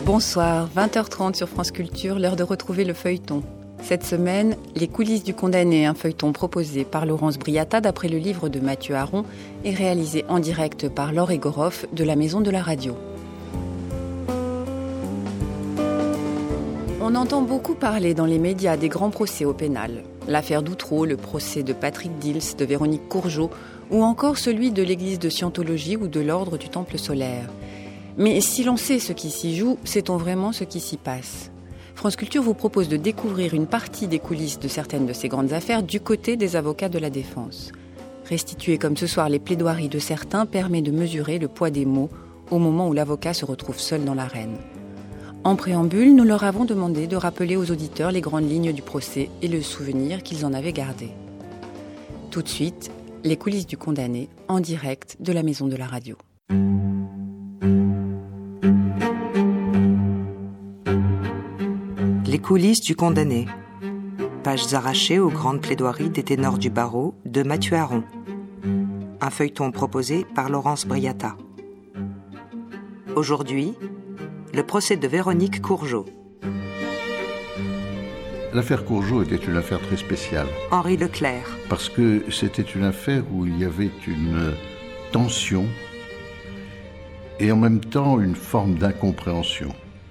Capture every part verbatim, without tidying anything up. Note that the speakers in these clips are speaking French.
Bonsoir, vingt heures trente sur France Culture, l'heure de retrouver le feuilleton. Cette semaine, Les coulisses du condamné, un feuilleton proposé par Laurence Briatta d'après le livre de Mathieu Aron et réalisé en direct par Laure Egoroff de la Maison de la Radio. On entend beaucoup parler dans les médias des grands procès au pénal. L'affaire d'Outreau, le procès de Patrick Dils, de Véronique Courgeot, ou encore celui de l'église de Scientologie ou de l'ordre du Temple solaire. Mais si l'on sait ce qui s'y joue, sait-on vraiment ce qui s'y passe ? France Culture vous propose de découvrir une partie des coulisses de certaines de ces grandes affaires du côté des avocats de la défense. Restituer comme ce soir les plaidoiries de certains permet de mesurer le poids des mots au moment où l'avocat se retrouve seul dans l'arène. En préambule, nous leur avons demandé de rappeler aux auditeurs les grandes lignes du procès et le souvenir qu'ils en avaient gardé. Tout de suite, les coulisses du condamné en direct de la Maison de la Radio. Les coulisses du condamné. Pages arrachées aux grandes plaidoiries des ténors du barreau de Mathieu Aron. Un feuilleton proposé par Laurence Briatta. Aujourd'hui, le procès de Véronique Courgeot. L'affaire Courgeot était une affaire très spéciale. Henri Leclerc. Parce que c'était une affaire où il y avait une tension et en même temps une forme d'incompréhension.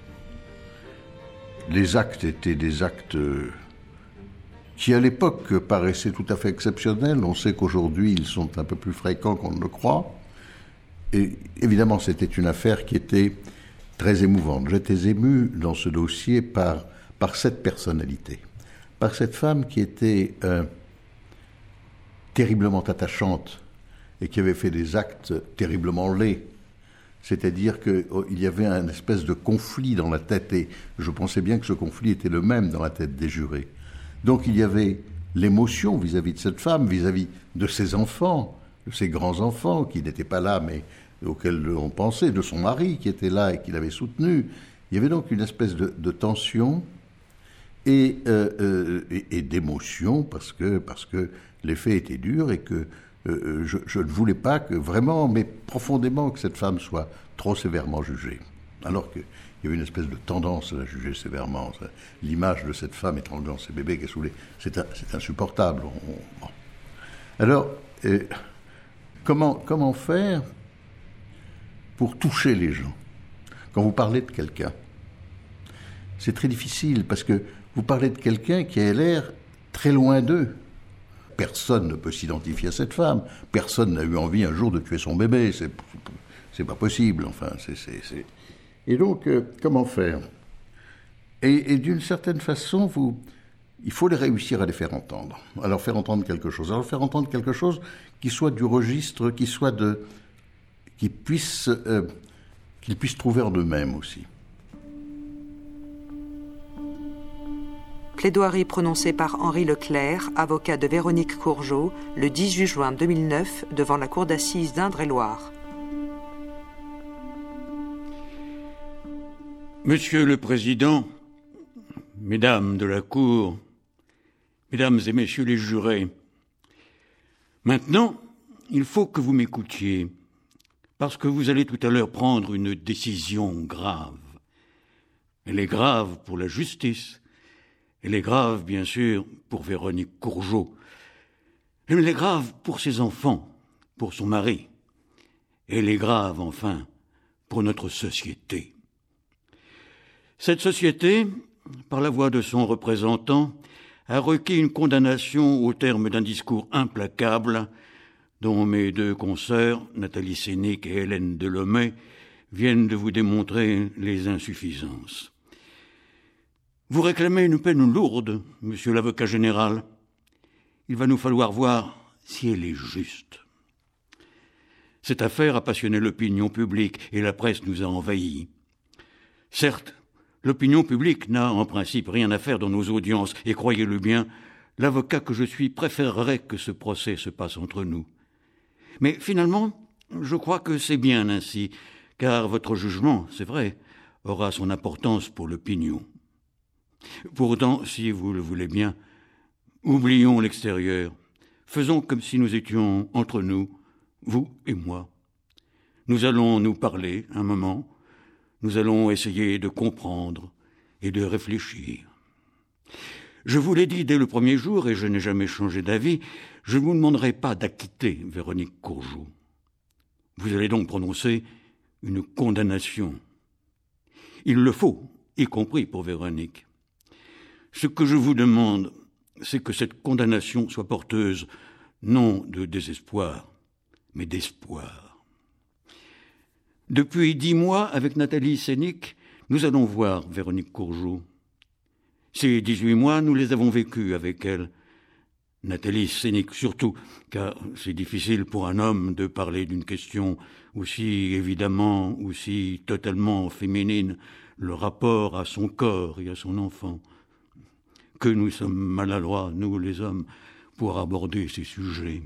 Les actes étaient des actes qui, à l'époque, paraissaient tout à fait exceptionnels. On sait qu'aujourd'hui, ils sont un peu plus fréquents qu'on ne le croit. Et évidemment, c'était une affaire qui était très émouvante. J'étais ému dans ce dossier par, par cette personnalité, par cette femme qui était euh, terriblement attachante et qui avait fait des actes terriblement laids. C'est-à-dire qu'il oh, y avait un espèce de conflit dans la tête, et je pensais bien que ce conflit était le même dans la tête des jurés. Donc il y avait l'émotion vis-à-vis de cette femme, vis-à-vis de ses enfants, de ses grands-enfants, qui n'étaient pas là, mais auxquels on pensait, de son mari qui était là et qui l'avait soutenu. Il y avait donc une espèce de, de tension et, euh, euh, et, et d'émotion, parce que, parce que les faits étaient durs et que Euh, je, je ne voulais pas que vraiment, mais profondément, que cette femme soit trop sévèrement jugée. Alors qu'il y avait une espèce de tendance à la juger sévèrement. Ça, l'image de cette femme étranglant ses bébés qui est saoulée, c'est, un, c'est insupportable. On, on, bon. Alors, euh, comment, comment faire pour toucher les gens ? Quand vous parlez de quelqu'un, c'est très difficile parce que vous parlez de quelqu'un qui a l'air très loin d'eux. Personne ne peut s'identifier à cette femme. Personne n'a eu envie un jour de tuer son bébé. C'est, c'est pas possible. Enfin, c'est, c'est, c'est... Et donc, euh, comment faire ? et, et d'une certaine façon, vous, il faut les réussir à les faire entendre. À leur faire entendre quelque chose. À leur faire entendre quelque chose qui soit du registre, qui soit de, qui puisse, euh, qu'ils puissent trouver en eux-mêmes aussi. Plaidoirie prononcée par Henri Leclerc, avocat de Véronique Courgeot, le dix-huit juin deux mille neuf, devant la cour d'assises d'Indre-et-Loire. Monsieur le Président, Mesdames de la Cour, Mesdames et Messieurs les jurés, maintenant, il faut que vous m'écoutiez, parce que vous allez tout à l'heure prendre une décision grave. Elle est grave pour la justice. Elle est grave, bien sûr, pour Véronique Courgeot. Elle est grave pour ses enfants, pour son mari. Elle est grave, enfin, pour notre société. Cette société, par la voix de son représentant, a requis une condamnation au terme d'un discours implacable dont mes deux consoeurs, Nathalie Sénic et Hélène Delomé, viennent de vous démontrer les insuffisances. Vous réclamez une peine lourde, monsieur l'avocat général. Il va nous falloir voir si elle est juste. Cette affaire a passionné l'opinion publique et la presse nous a envahis. Certes, l'opinion publique n'a en principe rien à faire dans nos audiences et croyez-le bien, l'avocat que je suis préférerait que ce procès se passe entre nous. Mais finalement, je crois que c'est bien ainsi, car votre jugement, c'est vrai, aura son importance pour l'opinion. Pourtant, si vous le voulez bien, oublions l'extérieur. Faisons comme si nous étions entre nous, vous et moi. Nous allons nous parler un moment. nous allons essayer de comprendre et de réfléchir. Je vous l'ai dit dès le premier jour, et je n'ai jamais changé d'avis, je ne vous demanderai pas d'acquitter Véronique Courgeot. Vous allez donc prononcer une condamnation. Il le faut, y compris pour Véronique. Ce que je vous demande, c'est que cette condamnation soit porteuse non de désespoir, mais d'espoir. Depuis dix mois, avec Nathalie Sénic, nous allons voir Véronique Courgeot. Ces dix-huit mois, nous les avons vécus avec elle. Nathalie Sénic surtout, car c'est difficile pour un homme de parler d'une question aussi évidemment, aussi totalement féminine, le rapport à son corps et à son enfant. Que nous sommes maladroits, nous les hommes, pour aborder ces sujets.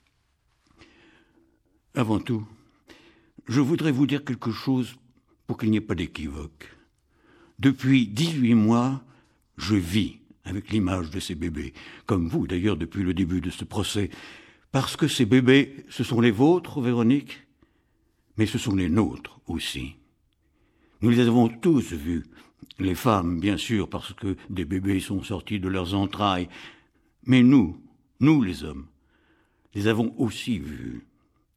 Avant tout, je voudrais vous dire quelque chose pour qu'il n'y ait pas d'équivoque. Depuis dix-huit mois, je vis avec l'image de ces bébés, comme vous d'ailleurs depuis le début de ce procès, parce que ces bébés, ce sont les vôtres, Véronique, mais ce sont les nôtres aussi. Nous les avons tous vus, les femmes bien sûr, parce que des bébés sont sortis de leurs entrailles, mais nous, nous les hommes, les avons aussi vus.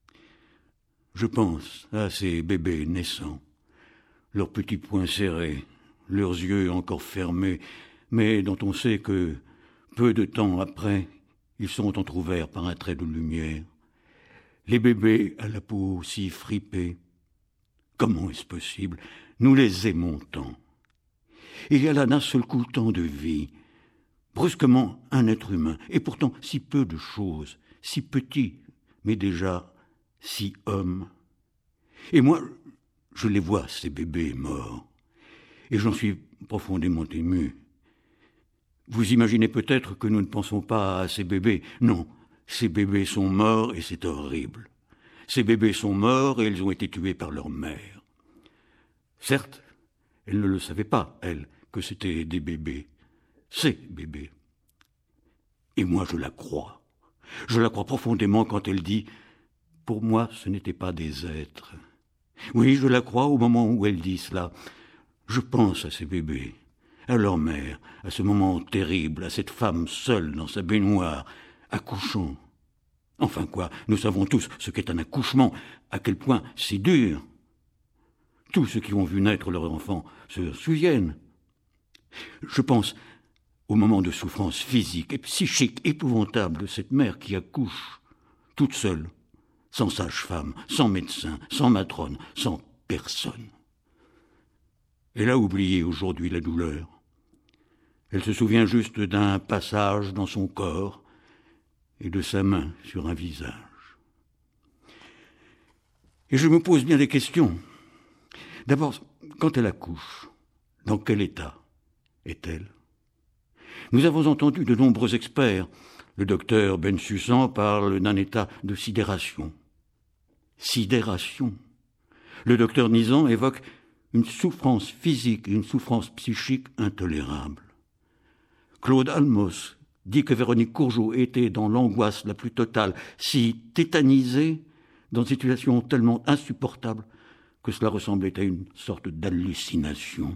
Je pense à ces bébés naissants, leurs petits poings serrés, leurs yeux encore fermés, mais dont on sait que, peu de temps après, ils sont entr'ouverts par un trait de lumière. Les bébés à la peau si fripée. Comment est-ce possible? Nous les aimons tant. Il y a là d'un seul coup tant de vie. Brusquement, un être humain, et pourtant si peu de choses, si petit, mais déjà si homme. Et moi, je les vois, ces bébés morts, et j'en suis profondément ému. Vous imaginez peut-être que nous ne pensons pas à ces bébés. Non, ces bébés sont morts et c'est horrible. Ces bébés sont morts et ils ont été tués par leur mère. Certes, elle ne le savait pas, elle, que c'était des bébés. Ces bébés. Et moi, je la crois. Je la crois profondément quand elle dit « Pour moi, ce n'étaient pas des êtres ». Oui, je la crois au moment où elle dit cela. Je pense à ces bébés, à leur mère, à ce moment terrible, à cette femme seule dans sa baignoire, accouchant. Enfin quoi, nous savons tous ce qu'est un accouchement, à quel point c'est dur. Tous ceux qui ont vu naître leur enfant se souviennent. Je pense au moment de souffrance physique et psychique épouvantable de cette mère qui accouche, toute seule, sans sage-femme, sans médecin, sans matrone, sans personne. Elle a oublié aujourd'hui la douleur. Elle se souvient juste d'un passage dans son corps et de sa main sur un visage. Et je me pose bien des questions. D'abord, quand elle accouche, dans quel état est-elle? Nous avons entendu de nombreux experts. Le docteur Bensussan parle d'un état de sidération. Sidération. Le docteur Nizan évoque une souffrance physique et une souffrance psychique intolérable. Claude Almos dit que Véronique Courgeot était dans l'angoisse la plus totale, si tétanisée, dans une situation tellement insupportable que cela ressemblait à une sorte d'hallucination.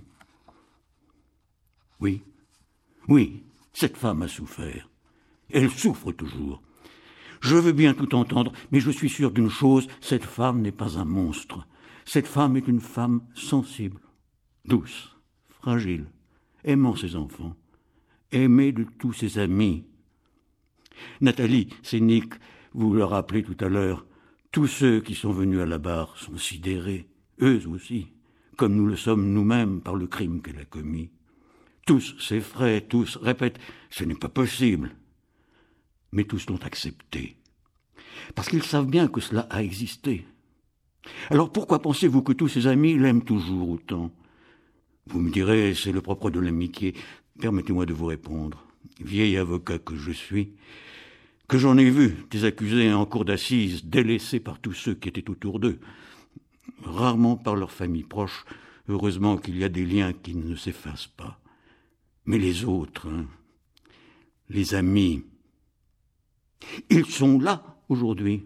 Oui, oui, cette femme a souffert. Elle souffre toujours. Je veux bien tout entendre, mais je suis sûr d'une chose, cette femme n'est pas un monstre. Cette femme est une femme sensible, douce, fragile, aimant ses enfants, aimée de tous ses amis. Nathalie Sénic, vous le rappelez tout à l'heure, tous ceux qui sont venus à la barre sont sidérés, eux aussi, comme nous le sommes nous-mêmes par le crime qu'elle a commis. Tous s'effraient, tous répètent « ce n'est pas possible ». Mais tous l'ont accepté, parce qu'ils savent bien que cela a existé. Alors pourquoi pensez-vous que tous ses amis l'aiment toujours autant? Vous me direz, c'est le propre de l'amitié. Permettez-moi de vous répondre, vieil avocat que je suis, que j'en ai vu des accusés en cour d'assises délaissés par tous ceux qui étaient autour d'eux, rarement par leur famille proche. Heureusement qu'il y a des liens qui ne s'effacent pas. Mais les autres, hein, les amis, ils sont là aujourd'hui.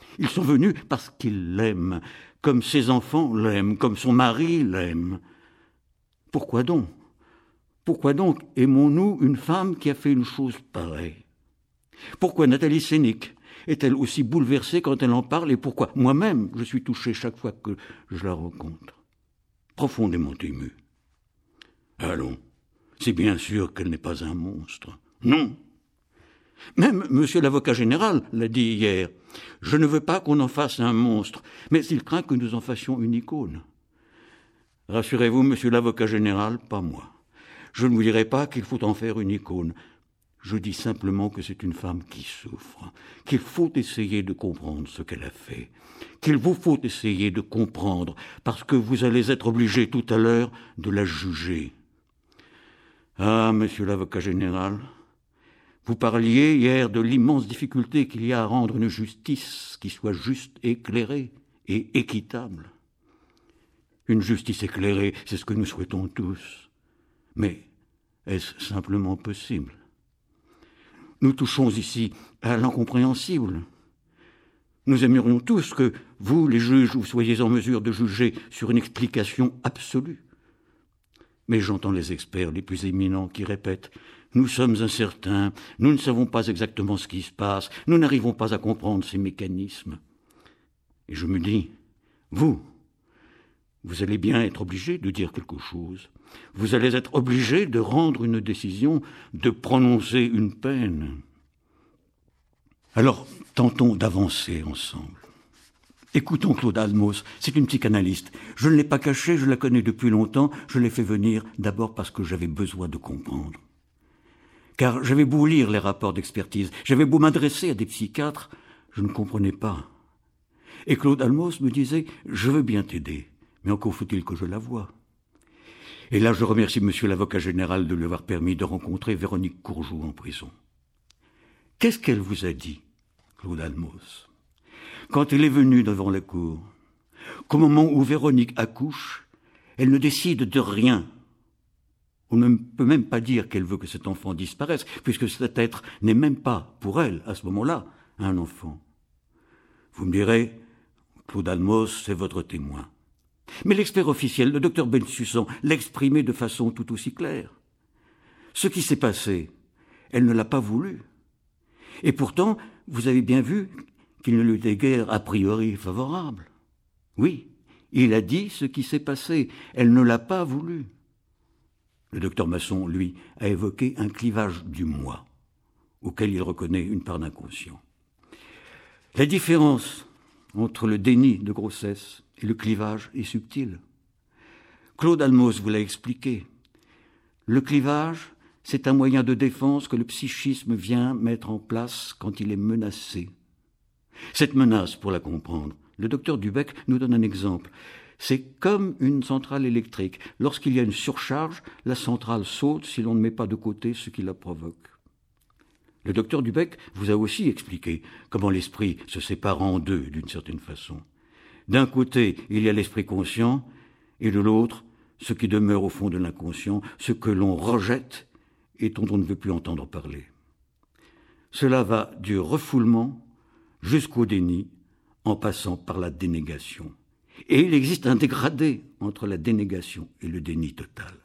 Ils sont venus parce qu'ils l'aiment, comme ses enfants l'aiment, comme son mari l'aime. Pourquoi donc Pourquoi donc aimons-nous une femme qui a fait une chose pareille? Pourquoi Nathalie Sénic est-elle aussi bouleversée quand elle en parle, et pourquoi moi-même je suis touché chaque fois que je la rencontre? Profondément ému. Allons, c'est bien sûr qu'elle n'est pas un monstre. Non. Même monsieur l'avocat général l'a dit hier. Je ne veux pas qu'on en fasse un monstre, mais il craint que nous en fassions une icône. Rassurez-vous, monsieur l'avocat général, pas moi. Je ne vous dirai pas qu'il faut en faire une icône. Je dis simplement que c'est une femme qui souffre, qu'il faut essayer de comprendre ce qu'elle a fait, qu'il vous faut essayer de comprendre, parce que vous allez être obligé tout à l'heure de la juger. Ah, monsieur l'avocat général, vous parliez hier de l'immense difficulté qu'il y a à rendre une justice qui soit juste, éclairée et équitable. Une justice éclairée, c'est ce que nous souhaitons tous. Mais est-ce simplement possible? Nous touchons ici à l'incompréhensible. Nous aimerions tous que vous, les juges, vous soyez en mesure de juger sur une explication absolue. Mais j'entends les experts les plus éminents qui répètent « Nous sommes incertains, nous ne savons pas exactement ce qui se passe, nous n'arrivons pas à comprendre ces mécanismes. » Et je me dis « Vous, vous allez bien être obligé de dire quelque chose. Vous allez être obligé de rendre une décision, de prononcer une peine. » Alors, tentons d'avancer ensemble. Écoutons Claude Almos, c'est une psychanalyste. Je ne l'ai pas cachée, je la connais depuis longtemps, je l'ai fait venir d'abord parce que j'avais besoin de comprendre. Car j'avais beau lire les rapports d'expertise, j'avais beau m'adresser à des psychiatres, je ne comprenais pas. Et Claude Almos me disait « Je veux bien t'aider, mais encore faut-il que je la voie. » Et là, je remercie monsieur l'avocat général de lui avoir permis de rencontrer Véronique Courjoux en prison. Qu'est-ce qu'elle vous a dit, Claude Almos, quand elle est venue devant la cour, qu'au moment où Véronique accouche, elle ne décide de rien? On ne peut même pas dire qu'elle veut que cet enfant disparaisse, puisque cet être n'est même pas, pour elle, à ce moment-là, un enfant. Vous me direz, Claude Almos, c'est votre témoin. Mais l'expert officiel, le docteur Bensussan, l'exprimait de façon tout aussi claire. Ce qui s'est passé, elle ne l'a pas voulu. Et pourtant, vous avez bien vu qu'il ne lui était guère a priori favorable. Oui, il a dit ce qui s'est passé, elle ne l'a pas voulu. Le docteur Masson, lui, a évoqué un clivage du moi, auquel il reconnaît une part d'inconscient. La différence entre le déni de grossesse et le clivage est subtil. Claude Almos vous l'a expliqué. Le clivage, c'est un moyen de défense que le psychisme vient mettre en place quand il est menacé. Cette menace, pour la comprendre, le docteur Dubec nous donne un exemple. C'est comme une centrale électrique. Lorsqu'il y a une surcharge, la centrale saute si l'on ne met pas de côté ce qui la provoque. Le docteur Dubec vous a aussi expliqué comment l'esprit se sépare en deux d'une certaine façon. D'un côté, il y a l'esprit conscient, et de l'autre, ce qui demeure au fond de l'inconscient, ce que l'on rejette et dont on ne veut plus entendre parler. Cela va du refoulement jusqu'au déni, en passant par la dénégation. Et il existe un dégradé entre la dénégation et le déni total.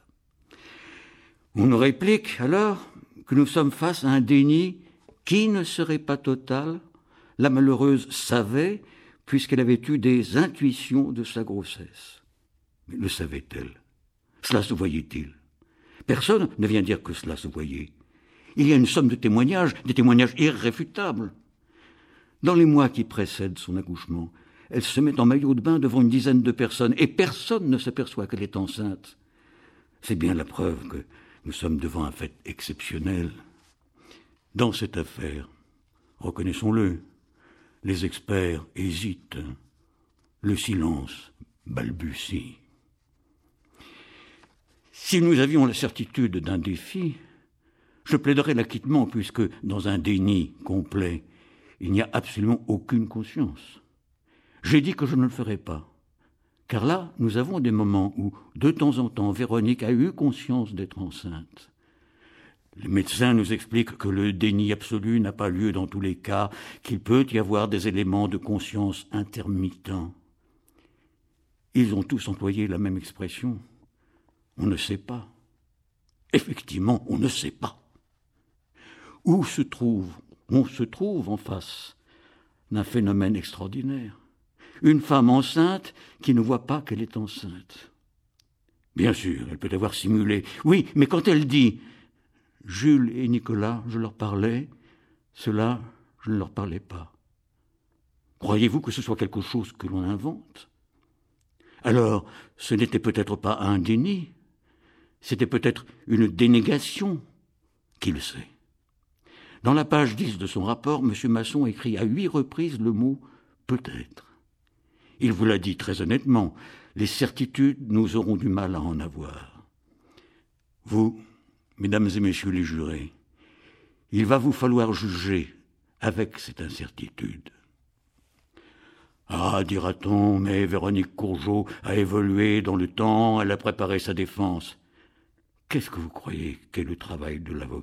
On nous réplique alors que nous sommes face à un déni qui ne serait pas total. La malheureuse savait, puisqu'elle avait eu des intuitions de sa grossesse. Mais le savait-elle? Cela se voyait-il? Personne ne vient dire que cela se voyait. Il y a une somme de témoignages, des témoignages irréfutables. Dans les mois qui précèdent son accouchement, elle se met en maillot de bain devant une dizaine de personnes et personne ne s'aperçoit qu'elle est enceinte. C'est bien la preuve que nous sommes devant un fait exceptionnel. Dans cette affaire, reconnaissons-le, les experts hésitent, le silence balbutie. Si nous avions la certitude d'un défi, je plaiderais l'acquittement puisque dans un déni complet, il n'y a absolument aucune conscience. J'ai dit que je ne le ferais pas, car là, nous avons des moments où, de temps en temps, Véronique a eu conscience d'être enceinte. Les médecins nous expliquent que le déni absolu n'a pas lieu dans tous les cas, qu'il peut y avoir des éléments de conscience intermittents. Ils ont tous employé la même expression. On ne sait pas. Effectivement, on ne sait pas. Où se trouve, on se trouve en face d'un phénomène extraordinaire. Une femme enceinte qui ne voit pas qu'elle est enceinte. Bien sûr, elle peut avoir simulé. Oui, mais quand elle dit « Jules et Nicolas, je leur parlais », cela, je ne leur parlais pas. Croyez-vous que ce soit quelque chose que l'on invente ? Alors, ce n'était peut-être pas un déni, c'était peut-être une dénégation. Qui le sait ? Dans la page dix de son rapport, M. Masson écrit à huit reprises le mot « peut-être ». Il vous l'a dit très honnêtement, les certitudes, nous aurons du mal à en avoir. Vous, mesdames et messieurs les jurés, il va vous falloir juger avec cette incertitude. Ah, dira-t-on, mais Véronique Courgeot a évolué dans le temps, elle a préparé sa défense. Qu'est-ce que vous croyez qu'est le travail de l'avocat ?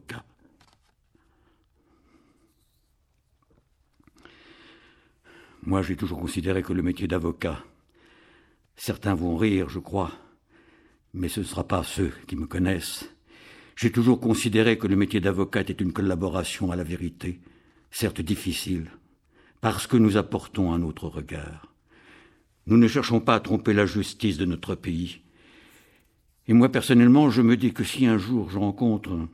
Moi, j'ai toujours considéré que le métier d'avocat, certains vont rire, je crois, mais ce ne sera pas ceux qui me connaissent. J'ai toujours considéré que le métier d'avocat était une collaboration à la vérité, certes difficile, parce que nous apportons un autre regard. Nous ne cherchons pas à tromper la justice de notre pays. Et moi, personnellement, je me dis que si un jour je rencontre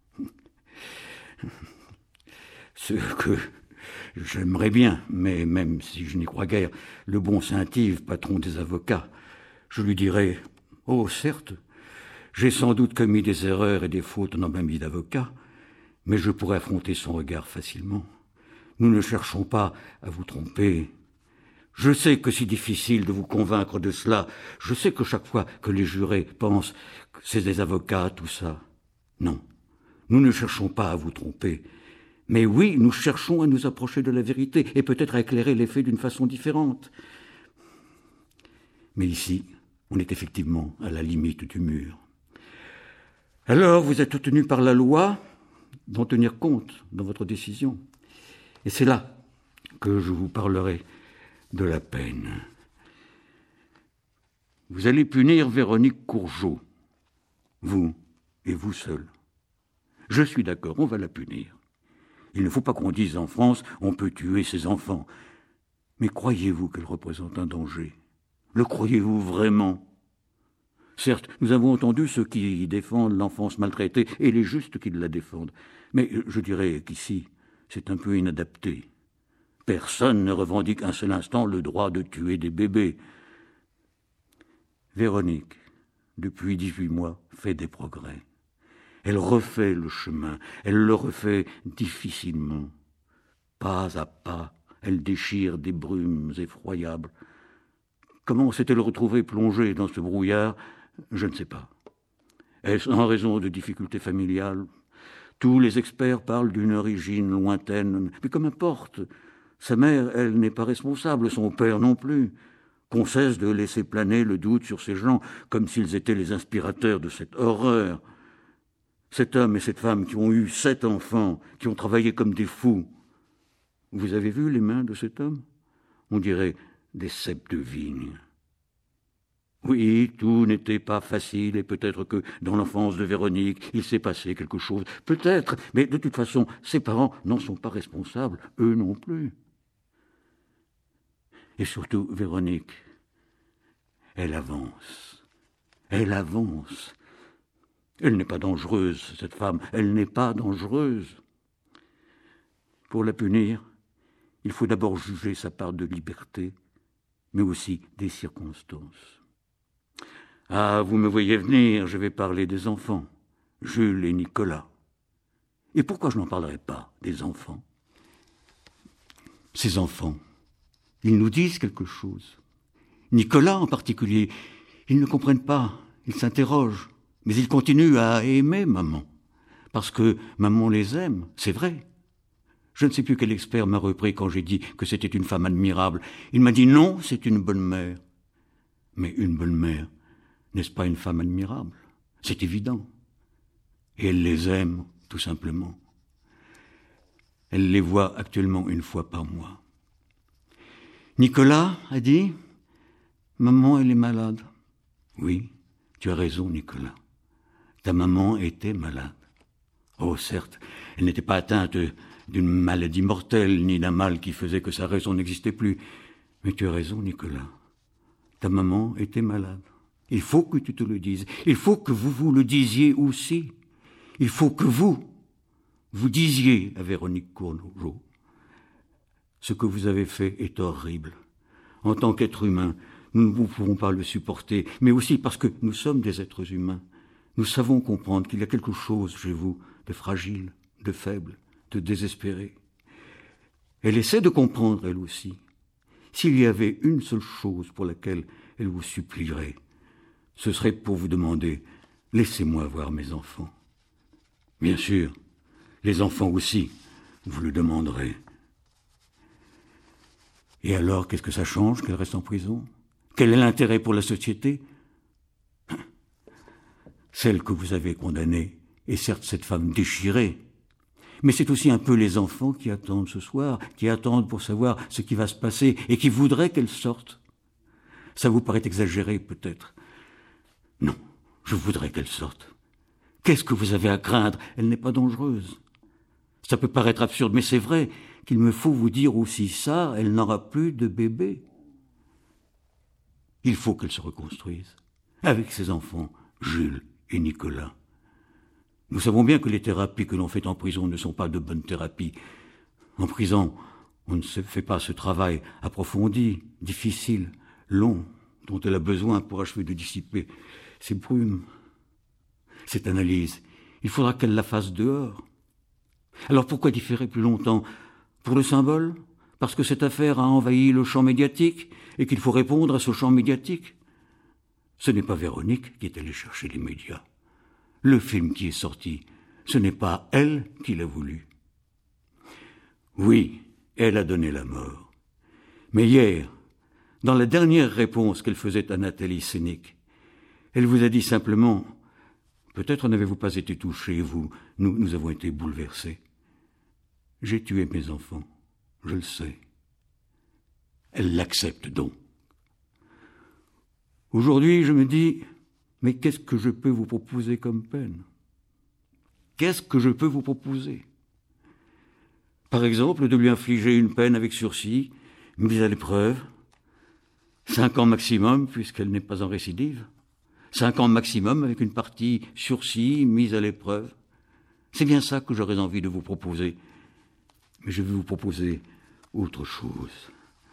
ce que j'aimerais bien, mais même si je n'y crois guère, le bon Saint-Yves, patron des avocats, je lui dirai « Oh, certes, j'ai sans doute commis des erreurs et des fautes dans ma vie d'avocat, mais je pourrais affronter son regard facilement. Nous ne cherchons pas à vous tromper. Je sais que c'est difficile de vous convaincre de cela. Je sais que chaque fois que les jurés pensent que c'est des avocats, tout ça. Non, nous ne cherchons pas à vous tromper. Mais oui, nous cherchons à nous approcher de la vérité et peut-être à éclairer les faits d'une façon différente. Mais ici, on est effectivement à la limite du mur. Alors, vous êtes tenu par la loi d'en tenir compte dans votre décision. Et c'est là que je vous parlerai de la peine. Vous allez punir Véronique Courgeot, vous et vous seul. Je suis d'accord, on va la punir. Il ne faut pas qu'on dise en France « on peut tuer ses enfants ». Mais croyez-vous qu'elle représente un danger ? Le croyez-vous vraiment ? Certes, nous avons entendu ceux qui défendent l'enfance maltraitée et les justes qui la défendent. Mais je dirais qu'ici, c'est un peu inadapté. Personne ne revendique un seul instant le droit de tuer des bébés. Véronique, depuis dix-huit mois, fait des progrès. Elle refait le chemin, elle le refait difficilement. Pas à pas, elle déchire des brumes effroyables. Comment s'est-elle retrouvée plongée dans ce brouillard ? Je ne sais pas. Est-ce en raison de difficultés familiales ? Tous les experts parlent d'une origine lointaine, mais comme importe. Sa mère, elle n'est pas responsable, son père non plus. Qu'on cesse de laisser planer le doute sur ces gens comme s'ils étaient les inspirateurs de cette horreur. Cet homme et cette femme qui ont eu sept enfants, qui ont travaillé comme des fous. Vous avez vu les mains de cet homme ? On dirait des ceps de vigne. Oui, tout n'était pas facile et peut-être que dans l'enfance de Véronique, il s'est passé quelque chose. Peut-être, mais de toute façon, ses parents n'en sont pas responsables, eux non plus. Et surtout, Véronique, elle avance. Elle avance. Elle n'est pas dangereuse, cette femme. Elle n'est pas dangereuse. Pour la punir, il faut d'abord juger sa part de liberté, mais aussi des circonstances. Ah, vous me voyez venir, je vais parler des enfants, Jules et Nicolas. Et pourquoi je n'en parlerai pas des enfants ? Ces enfants, ils nous disent quelque chose. Nicolas en particulier, ils ne comprennent pas, ils s'interrogent, mais ils continuent à aimer maman, parce que maman les aime, c'est vrai. Je ne sais plus quel expert m'a repris quand j'ai dit que c'était une femme admirable. Il m'a dit non, c'est une bonne mère. Mais une bonne mère, n'est-ce pas une femme admirable ? C'est évident. Et elle les aime tout simplement. Elle les voit actuellement une fois par mois. Nicolas a dit « Maman, elle est malade. » Oui, tu as raison, Nicolas. Ta maman était malade. Oh, certes, elle n'était pas atteinte d'une maladie mortelle, ni d'un mal qui faisait que sa raison n'existait plus. Mais tu as raison, Nicolas. Ta maman était malade. Il faut que tu te le dises. Il faut que vous vous le disiez aussi. Il faut que vous, vous disiez à Véronique Courgeot. Ce que vous avez fait est horrible. En tant qu'être humain, nous ne pouvons pas le supporter, mais aussi parce que nous sommes des êtres humains. Nous savons comprendre qu'il y a quelque chose chez vous de fragile, de faible, de désespéré. Elle essaie de comprendre, elle aussi. S'il y avait une seule chose pour laquelle elle vous supplierait, ce serait pour vous demander « Laissez-moi voir mes enfants ». Bien sûr, les enfants aussi, vous le demanderez. Et alors, qu'est-ce que ça change qu'elle reste en prison? Quel est l'intérêt pour la société? Celle que vous avez condamnée est certes cette femme déchirée, mais c'est aussi un peu les enfants qui attendent ce soir, qui attendent pour savoir ce qui va se passer et qui voudraient qu'elle sorte. Ça vous paraît exagéré, peut-être? Non, je voudrais qu'elle sorte. Qu'est-ce que vous avez à craindre? Elle n'est pas dangereuse. Ça peut paraître absurde, mais c'est vrai qu'il me faut vous dire aussi ça, elle n'aura plus de bébé. Il faut qu'elle se reconstruise, avec ses enfants, Jules et Nicolas. Nous savons bien que les thérapies que l'on fait en prison ne sont pas de bonnes thérapies. En prison, on ne se fait pas ce travail approfondi, difficile, long, dont elle a besoin pour achever de dissiper ces brumes. Cette analyse, il faudra qu'elle la fasse dehors. Alors pourquoi différer plus longtemps? Pour le symbole? Parce que cette affaire a envahi le champ médiatique et qu'il faut répondre à ce champ médiatique? Ce n'est pas Véronique qui est allée chercher les médias. Le film qui est sorti, ce n'est pas elle qui l'a voulu. Oui, elle a donné la mort. Mais hier, dans la dernière réponse qu'elle faisait à Nathalie Sénic, elle vous a dit simplement « Peut-être n'avez-vous pas été touché, vous, nous, nous avons été bouleversés. J'ai tué mes enfants, je le sais. » Elle l'accepte donc. Aujourd'hui, je me dis « Mais qu'est-ce que je peux vous proposer comme peine? Qu'est-ce que je peux vous proposer? Par exemple, de lui infliger une peine avec sursis, mise à l'épreuve, cinq ans maximum, puisqu'elle n'est pas en récidive, cinq ans maximum avec une partie sursis, mise à l'épreuve. C'est bien ça que j'aurais envie de vous proposer. Mais je vais vous proposer autre chose.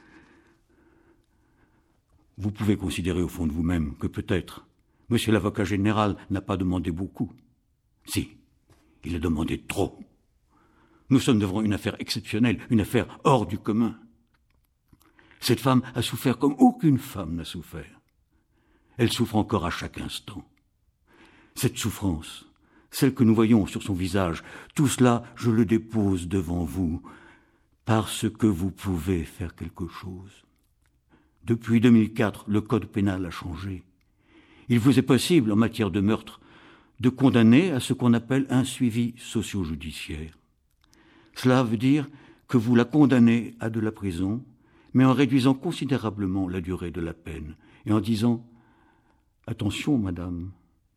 Vous pouvez considérer au fond de vous-même que peut-être Monsieur l'avocat général n'a pas demandé beaucoup. Si, il a demandé trop. Nous sommes devant une affaire exceptionnelle, une affaire hors du commun. Cette femme a souffert comme aucune femme n'a souffert. Elle souffre encore à chaque instant. Cette souffrance, celle que nous voyons sur son visage, tout cela, je le dépose devant vous, parce que vous pouvez faire quelque chose. Depuis deux mille quatre, le code pénal a changé. Il vous est possible, en matière de meurtre, de condamner à ce qu'on appelle un suivi socio-judiciaire. Cela veut dire que vous la condamnez à de la prison, mais en réduisant considérablement la durée de la peine, et en disant « Attention, madame,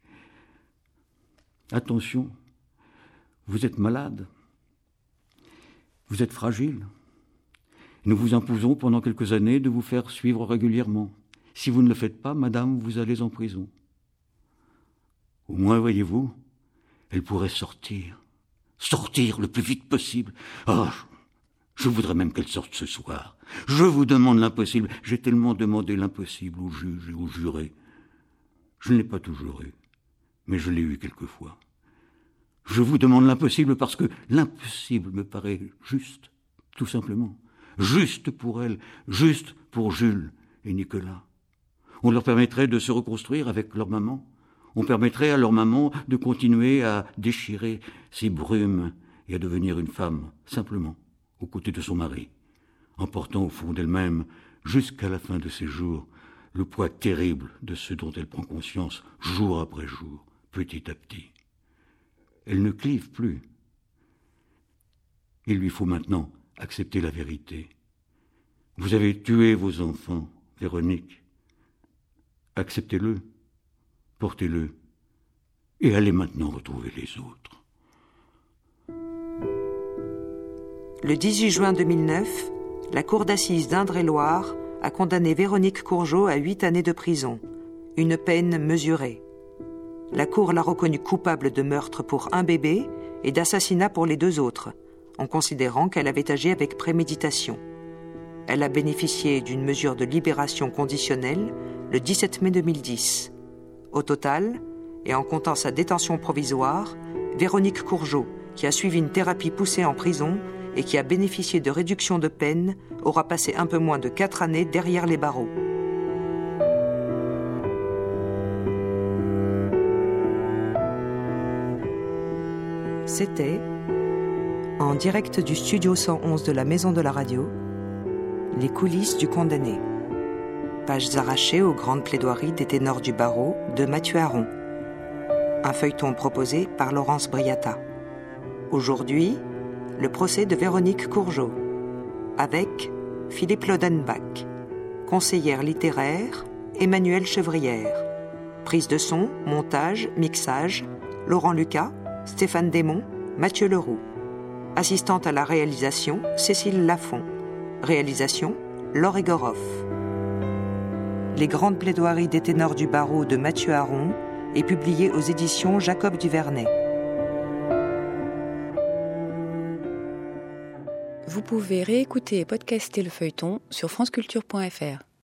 attention, vous êtes malade, vous êtes fragile. Nous vous imposons pendant quelques années de vous faire suivre régulièrement. Si vous ne le faites pas, madame, vous allez en prison. » Au moins, voyez-vous, elle pourrait sortir. Sortir le plus vite possible. Oh, je voudrais même qu'elle sorte ce soir. Je vous demande l'impossible. J'ai tellement demandé l'impossible aux juges et aux jurés. Je ne l'ai pas toujours eu, mais je l'ai eu quelquefois. Je vous demande l'impossible parce que l'impossible me paraît juste, tout simplement. Juste pour elle, juste pour Jules et Nicolas. On leur permettrait de se reconstruire avec leur maman. On permettrait à leur maman de continuer à déchirer ses brumes et à devenir une femme, simplement, aux côtés de son mari, en portant au fond d'elle-même, jusqu'à la fin de ses jours, le poids terrible de ce dont elle prend conscience jour après jour, petit à petit. elles ne clivent plus. Il lui faut maintenant accepter la vérité. Vous avez tué vos enfants, Véronique. Acceptez-le, portez-le, et allez maintenant retrouver les autres. Le dix-huit juin deux mille neuf, la cour d'assises d'Indre-et-Loire a condamné Véronique Courgeot à huit années de prison, une peine mesurée. La cour l'a reconnue coupable de meurtre pour un bébé et d'assassinat pour les deux autres, en considérant qu'elle avait agi avec préméditation. Elle a bénéficié d'une mesure de libération conditionnelle le dix-sept mai deux mille dix. Au total, et en comptant sa détention provisoire, Véronique Courgeot, qui a suivi une thérapie poussée en prison et qui a bénéficié de réduction de peine, aura passé un peu moins de quatre années derrière les barreaux. C'était, en direct du studio cent onze de la Maison de la Radio, les coulisses du condamné. Pages arrachées aux grandes plaidoiries des ténors du barreau de Mathieu Aron. Un feuilleton proposé par Laurence Briata. Aujourd'hui, le procès de Véronique Courgeot, avec Philippe Lodenbach, conseillère littéraire, Emmanuelle Chevrière, prise de son, montage, mixage, Laurent Lucas, Stéphane Desmond, Mathieu Leroux. Assistante à la réalisation, Cécile Lafont. Réalisation, Laure Egoroff. Les grandes plaidoiries des ténors du barreau de Mathieu Aron est publié aux éditions Jacob Duvernay. Vous pouvez réécouter et podcaster le feuilleton sur franceculture point f r.